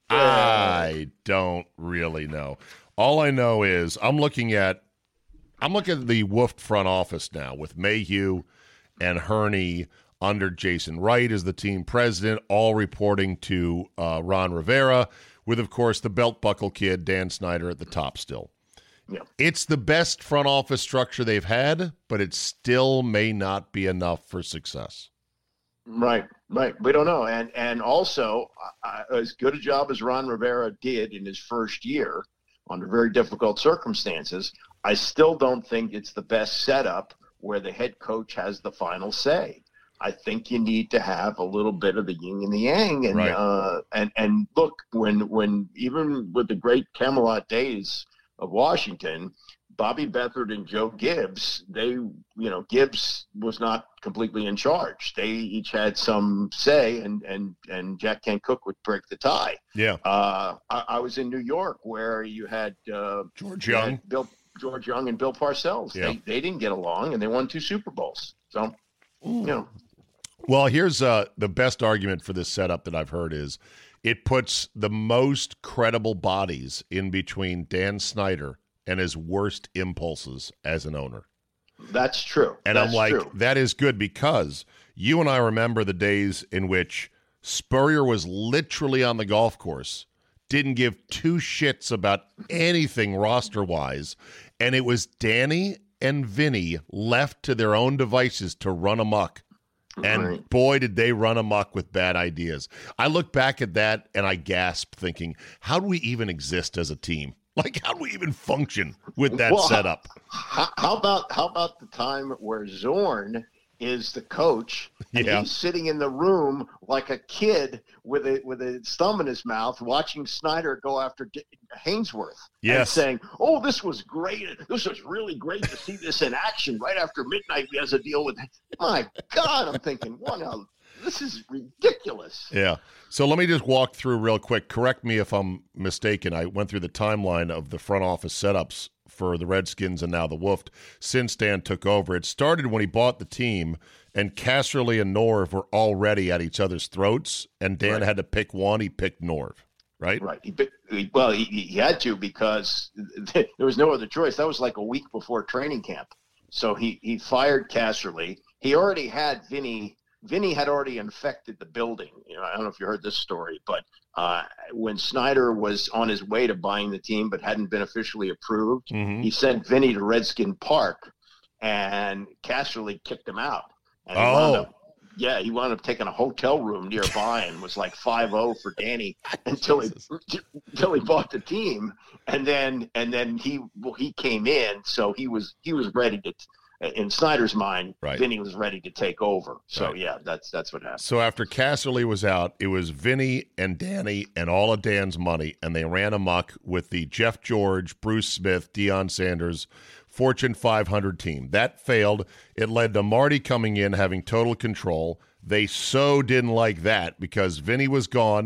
I don't really know. All I know is I'm looking at I'm looking at the Wolf front office now with Mayhew and Hurney under Jason Wright as the team president, all reporting to uh, Ron Rivera, with, of course, the belt buckle kid, Dan Snyder, at the top still. Yeah. It's the best front office structure they've had, but it still may not be enough for success. Right, right. We don't know. And and also, uh, as good a job as Ron Rivera did in his first year under very difficult circumstances, I still don't think it's the best setup where the head coach has the final say. I think you need to have a little bit of the yin and the yang. And Right. uh, and and look, when when even with the great Camelot days of Washington, Bobby Beathard and Joe Gibbs, they, you know, Gibbs was not completely in charge. They each had some say, and and and Jack Kent Cooke would break the tie. Yeah. Uh, I, I was in New York where you had uh, George you had Young. Bill George Young and Bill Parcells. Yeah. They they didn't get along, and they won two Super Bowls. So, you know. Well, here's uh, the best argument for this setup that I've heard is it puts the most credible bodies in between Dan Snyder and his worst impulses as an owner. That's true. And That's I'm like, true. that is good because you and I remember the days in which Spurrier was literally on the golf course, didn't give two shits about anything roster-wise, and it was Danny and Vinny left to their own devices to run amok. And Right. boy, did they run amok with bad ideas. I look back at that and I gasp thinking, how do we even exist as a team? Like, how do we even function with that Well, setup? How, how about how about the time where Zorn is the coach and Yeah. he's sitting in the room like a kid with a with a thumb in his mouth, watching Snyder go after D- Hainsworth, and Yes. saying, "Oh, this was great! This was really great to see this in action right after midnight. We has to deal with." My God, I'm thinking, what? Now, this is ridiculous. Yeah. So let me just walk through real quick. Correct me if I'm mistaken. I went through the timeline of the front office setups for the Redskins and now the Wolf since Dan took over. It started when he bought the team, and Casserly and Norv were already at each other's throats, and Dan Right. had to pick one. He picked Norv, right? Right. He, he, well, he, he had to because there was no other choice. That was like a week before training camp. So he, he fired Casserly. He already had Vinny. Vinny had already infected the building. You know, I don't know if you heard this story, but uh, when Snyder was on his way to buying the team but hadn't been officially approved, Mhm. he sent Vinny to Redskin Park, and Casserly kicked him out. And he Oh. wound up Yeah, he wound up taking a hotel room nearby and was like five oh for Danny until he until he bought the team, and then and then he well, he came in, so he was he was ready to. In Snyder's mind, Right. Vinny was ready to take over. So Right. yeah, that's that's what happened. So after Casserly was out, it was Vinny and Danny and all of Dan's money, and they ran amok with the Jeff George, Bruce Smith, Deion Sanders, Fortune five hundred team. That failed. It led to Marty coming in, having total control. They so didn't like that because Vinny was gone.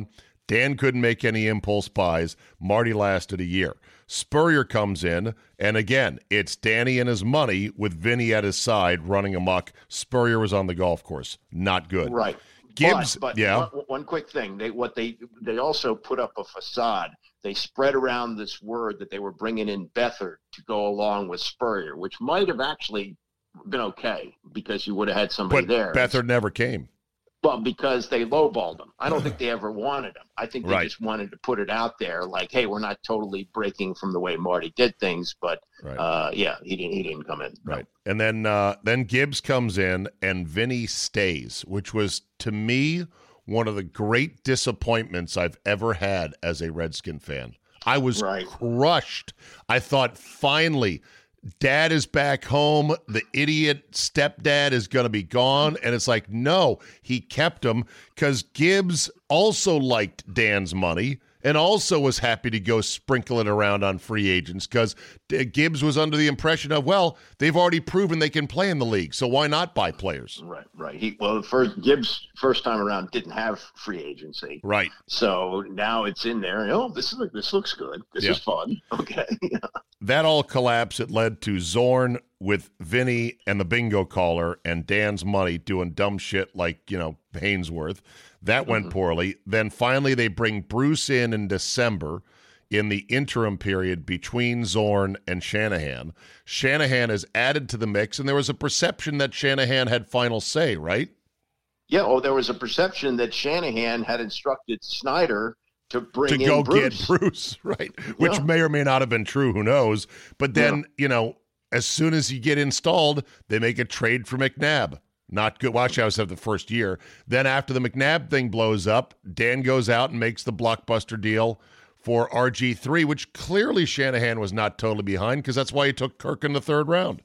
Dan couldn't make any impulse buys. Marty lasted a year. Spurrier comes in, and again, it's Danny and his money with Vinny at his side running amok. Spurrier was on the golf course. Not good. Right. Gibbs, but, but yeah. One, one quick thing. They what they they also put up a facade. They spread around this word that they were bringing in Beathard to go along with Spurrier, which might have actually been okay because you would have had somebody but there. Beathard never came. Well, because they lowballed him. I don't think they ever wanted him. I think they Right. just wanted to put it out there like, hey, we're not totally breaking from the way Marty did things, but Right. uh, yeah, he didn't he didn't come in. No. Right. And then uh, then Gibbs comes in and Vinny stays, which was to me one of the great disappointments I've ever had as a Redskin fan. I was Right. crushed. I thought finally Dad is back home. The idiot stepdad is going to be gone. And it's like, no, he kept him because Gibbs also liked Dan's money and also was happy to go sprinkle it around on free agents because Gibbs was under the impression of, well, they've already proven they can play in the league, so why not buy players? Right, right. He well, first Gibbs first time around didn't have free agency, Right. so now it's in there. Oh, this is this looks good. This Yeah. is fun. Okay. That all collapsed. It led to Zorn with Vinny and the bingo caller and Dan's money doing dumb shit like, you know, Hainsworth. That went Mhm. poorly. Then finally they bring Bruce in in December in the interim period between Zorn and Shanahan. Shanahan is added to the mix, and there was a perception that Shanahan had final say, right? Yeah. Oh, there was a perception that Shanahan had instructed Snyder to bring to in go Bruce. get Bruce, right? Which Yeah. may or may not have been true. Who knows? But then, you know, as soon as you get installed, they make a trade for McNabb. Not good. Watch House have the first year. Then after the McNabb thing blows up, Dan goes out and makes the blockbuster deal for R G three, which clearly Shanahan was not totally behind because that's why he took Kirk in the third round.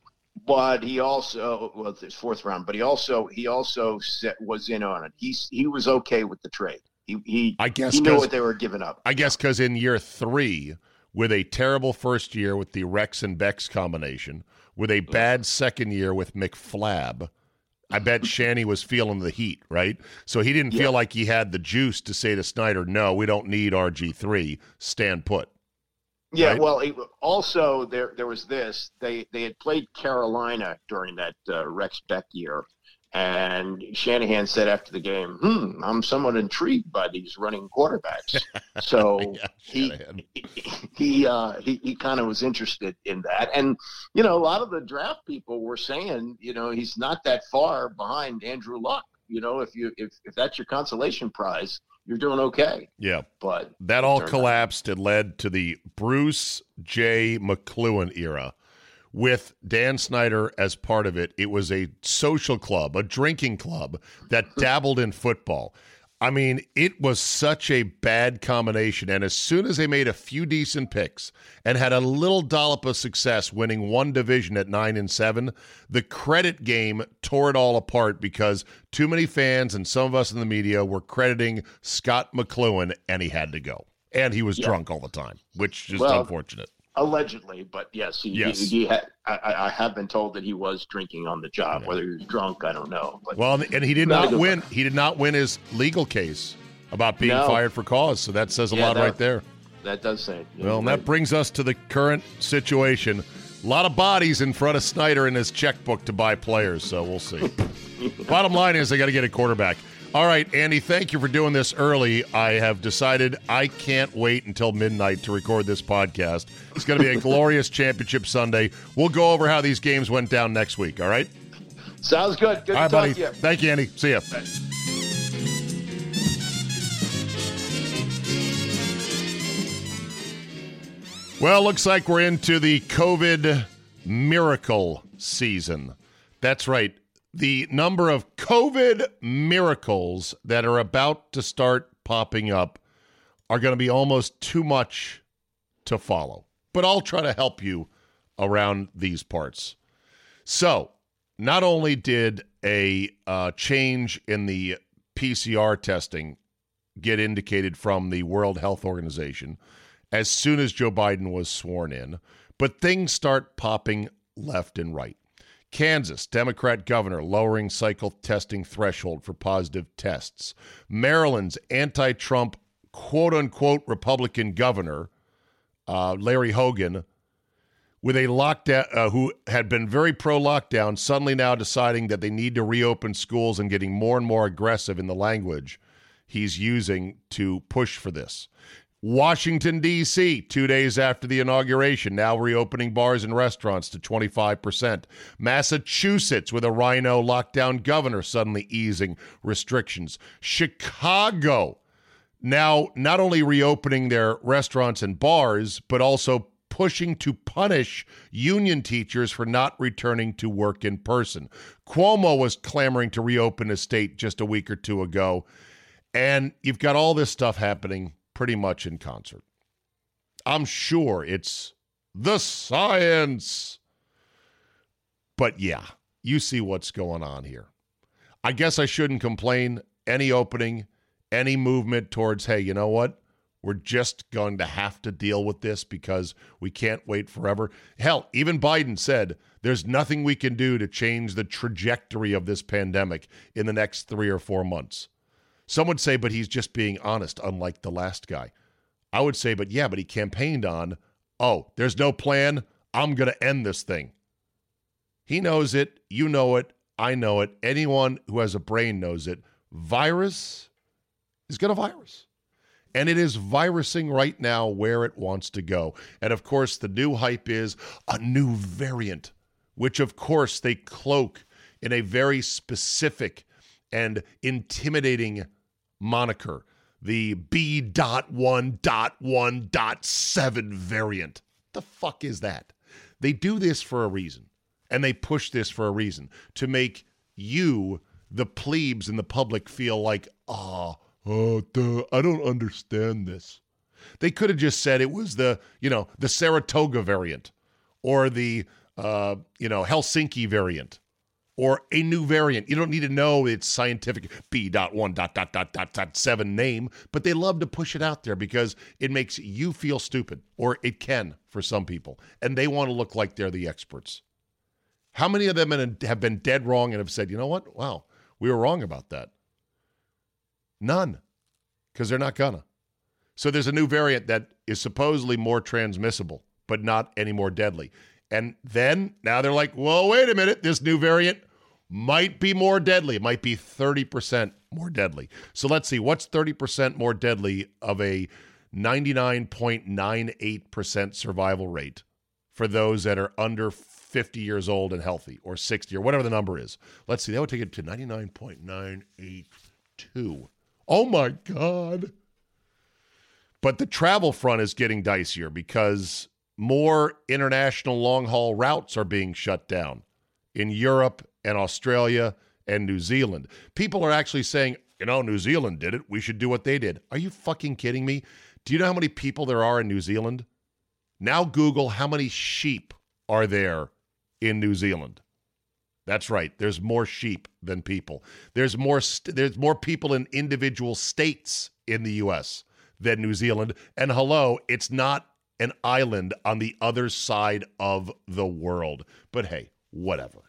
But he also well, it's his fourth round. But he also he also set, was in on it. He's he was okay with the trade. He he I guess he knew 'cause- what they were giving up. I guess because in year three, with a terrible first year with the Rex and Bex combination, with a bad second year with McFlab, I bet Shanny was feeling the heat, right? So he didn't Yeah. feel like he had the juice to say to Snyder, no, we don't need R G three, stand put. Yeah, right? well, it, also there there was this. They they had played Carolina during that uh, Rex Beck year, and Shanahan said after the game, "Hmm, I'm somewhat intrigued by these running quarterbacks." So Yeah, he Shanahan. he he, uh, he he kind of was interested in that, and you know, a lot of the draft people were saying, you know, he's not that far behind Andrew Luck. You know, if you if if that's your consolation prize, you're doing okay. Yeah. But That all turned out- collapsed and led to the Bruce J. McLuhan era. With Dan Snyder as part of it, it was a social club, a drinking club that dabbled in football. I mean, it was such a bad combination. And as soon as they made a few decent picks and had a little dollop of success winning one division at nine and seven, the credit game tore it all apart because too many fans and some of us in the media were crediting Scott McLuhan, and he had to go. And he was Yeah. drunk all the time, which is Well, unfortunate. Allegedly, but yes, he, Yes. he, he had. I, I have been told that he was drinking on the job. Whether he was drunk, I don't know. But Well, and he did Not a not good win. He did not win his legal case about being No. fired for cause. So that says a Yeah, lot that- right there. that does say. yeah, Well, and that right. brings us to the current situation. A lot of bodies in front of Snyder in his checkbook to buy players, so we'll see. Bottom line is they got to get a quarterback. All right, Andy, thank you for doing this early. I have decided I can't wait until midnight to record this podcast. It's going to be a glorious championship Sunday. We'll go over how these games went down next week, all right? Sounds good. Good All right, to talk buddy. to you. Thank you, Andy. See ya. Well, looks like we're into the COVID miracle season. That's right. The number of COVID miracles that are about to start popping up are going to be almost too much to follow. But I'll try to help you around these parts. So, not only did a uh, change in the P C R testing get indicated from the World Health Organization as soon as Joe Biden was sworn in, but things start popping left and right. Kansas, Democrat governor lowering cycle testing threshold for positive tests. Maryland's anti-Trump quote-unquote Republican governor, uh, Larry Hogan, with a lockdown, uh, who had been very pro-lockdown, suddenly now deciding that they need to reopen schools and getting more and more aggressive in the language he's using to push for this. Washington, D C, two days after the inauguration, now reopening bars and restaurants to twenty-five percent. Massachusetts, with a rhino lockdown governor, suddenly easing restrictions. Chicago, now not only reopening their restaurants and bars, but also pushing to punish union teachers for not returning to work in person. Cuomo was clamoring to reopen his state just a week or two ago. And you've got all this stuff happening pretty much in concert. I'm sure it's the science. But yeah, you see what's going on here. I guess I shouldn't complain. Any opening, any movement towards, hey, you know what? We're just going to have to deal with this because we can't wait forever. Hell, even Biden said there's nothing we can do to change the trajectory of this pandemic in the next three or four months. Some would say, but he's just being honest, unlike the last guy. I would say, but yeah, but he campaigned on, oh, there's no plan. I'm going to end this thing. He knows it. You know it. I know it. Anyone who has a brain knows it. Virus is going to virus. And it is virusing right now where it wants to go. And, of course, the new hype is a new variant, which, of course, they cloak in a very specific and intimidating moniker, the B one one seven variant. The fuck is that? They do this for a reason, and they push this for a reason, to make you, the plebes in the public, feel like, ah, oh, Oh, duh, I don't understand this. They could have just said it was the, you know, the Saratoga variant or the, uh, you know, Helsinki variant or a new variant. You don't need to know its scientific B one dot dot dot dot dot seven name, but they love to push it out there because it makes you feel stupid, or it can for some people, and they want to look like they're the experts. How many of them have been dead wrong and have said, you know what? Wow, we were wrong about that. None, because they're not gonna. So there's a new variant that is supposedly more transmissible, but not any more deadly. And then, now they're like, well, wait a minute, this new variant might be more deadly. It might be thirty percent more deadly. So let's see, what's thirty percent more deadly of a ninety-nine point nine eight percent survival rate for those that are under fifty years old and healthy, or sixty, or whatever the number is? Let's see, that would take it to ninety-nine point nine eight two. Oh, my God. But the travel front is getting dicier because more international long-haul routes are being shut down in Europe and Australia and New Zealand. People are actually saying, you know, New Zealand did it. We should do what they did. Are you fucking kidding me? Do you know how many people there are in New Zealand? Now Google how many sheep are there in New Zealand. That's right. There's more sheep than people. There's more st- there's more people in individual states in the U S than New Zealand. And hello, it's not an island on the other side of the world. But hey, whatever.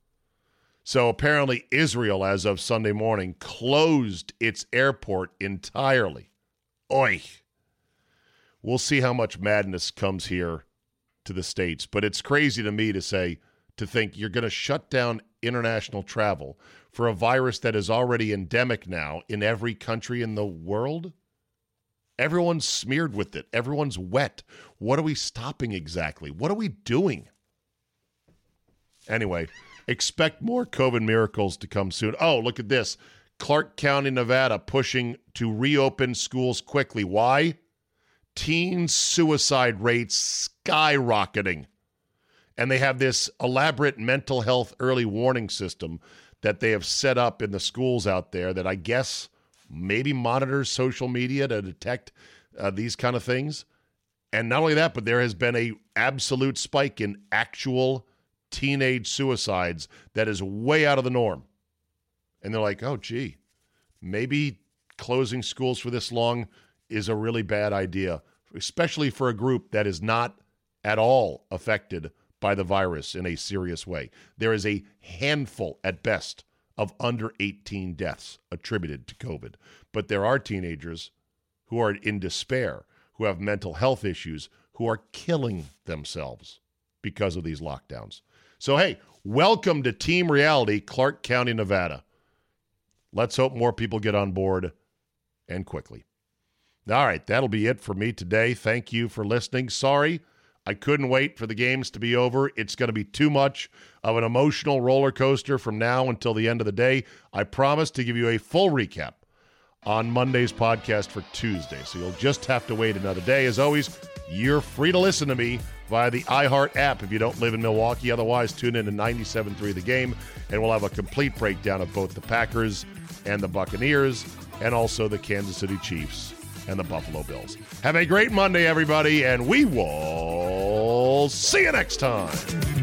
So apparently Israel, as of Sunday morning, closed its airport entirely. Oy. We'll see how much madness comes here to the States. But it's crazy to me to say, to think you're going to shut down international travel for a virus that is already endemic now in every country in the world? Everyone's smeared with it. Everyone's wet. What are we stopping exactly? What are we doing? Anyway, expect more COVID miracles to come soon. Oh, look at this. Clark County, Nevada, pushing to reopen schools quickly. Why? Teen suicide rates skyrocketing. And they have this elaborate mental health early warning system that they have set up in the schools out there that I guess maybe monitors social media to detect uh, these kind of things. And not only that, but there has been a absolute spike in actual teenage suicides that is way out of the norm. And they're like, oh, gee, maybe closing schools for this long is a really bad idea, especially for a group that is not at all affected by the virus in a serious way. There is a handful at best of under eighteen deaths attributed to COVID. But there are teenagers who are in despair, who have mental health issues, who are killing themselves because of these lockdowns. So, hey, welcome to Team Reality, Clark County, Nevada. Let's hope more people get on board and quickly. All right, that'll be it for me today. Thank you for listening. Sorry, I couldn't wait for the games to be over. It's going to be too much of an emotional roller coaster from now until the end of the day. I promise to give you a full recap on Monday's podcast for Tuesday, so you'll just have to wait another day. As always, you're free to listen to me via the iHeart app if you don't live in Milwaukee. Otherwise, tune in to ninety-seven point three The Game, and we'll have a complete breakdown of both the Packers and the Buccaneers, and also the Kansas City Chiefs and the Buffalo Bills. Have a great Monday, everybody, and we will see you next time.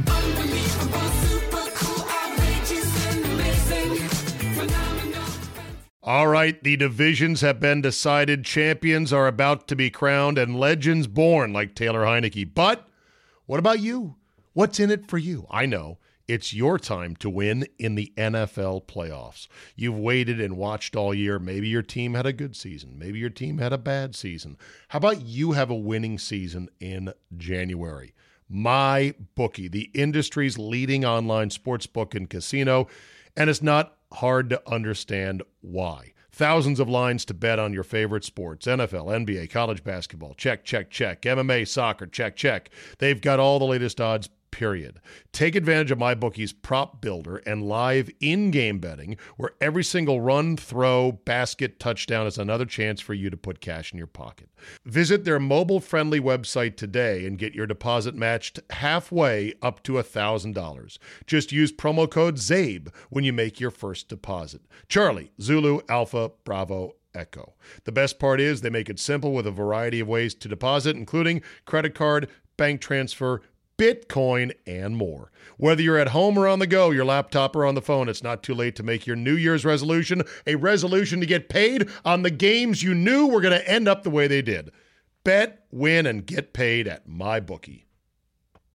All right, the divisions have been decided. Champions are about to be crowned and legends born like Taylor Heineke. But what about you? What's in it for you? I know. It's your time to win in the N F L playoffs. You've waited and watched all year. Maybe your team had a good season. Maybe your team had a bad season. How about you have a winning season in January? MyBookie, the industry's leading online sportsbook and casino, and it's not hard to understand why. Thousands of lines to bet on your favorite sports. N F L, N B A, college basketball. Check, check, check. M M A, soccer. Check, check. They've got all the latest odds, period. Take advantage of MyBookie's prop builder and live in-game betting, where every single run, throw, basket, touchdown is another chance for you to put cash in your pocket. Visit their mobile-friendly website today and get your deposit matched halfway up to one thousand dollars. Just use promo code ZABE when you make your first deposit. Charlie, Zulu, Alpha, Bravo, Echo. The best part is they make it simple with a variety of ways to deposit, including credit card, bank transfer, Bitcoin, and more. Whether you're at home or on the go, your laptop or on the phone, it's not too late to make your New Year's resolution a resolution to get paid on the games you knew were going to end up the way they did. Bet, win, and get paid at MyBookie.